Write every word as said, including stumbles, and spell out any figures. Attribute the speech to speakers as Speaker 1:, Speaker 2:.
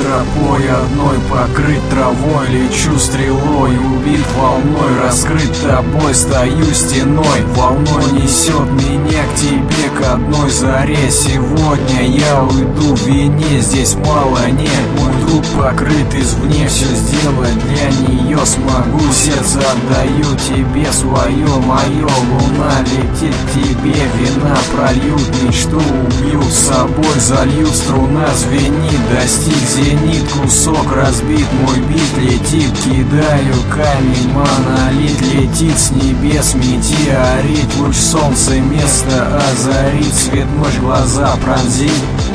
Speaker 1: тропой одной, покрыт травой, лечу стрелой, убит волной, раскрыт тобой, стою стеной. Волной несет меня к тебе, к одной заре. Сегодня я уйду в вине, здесь мало нет. Мой друг покрыт извне, все сделать для нее смогу. Сердце отдаю тебе свое, мое. Луна летит к тебе, вина прольют, мечту убьют, с собой зальют. Струна звенит, достиг зенит, кусок разбит, мой бит летит. Кидаю камень, монолит летит с небес, метеорит. Луч солнца место озарит, свет ночь глаза пронзит.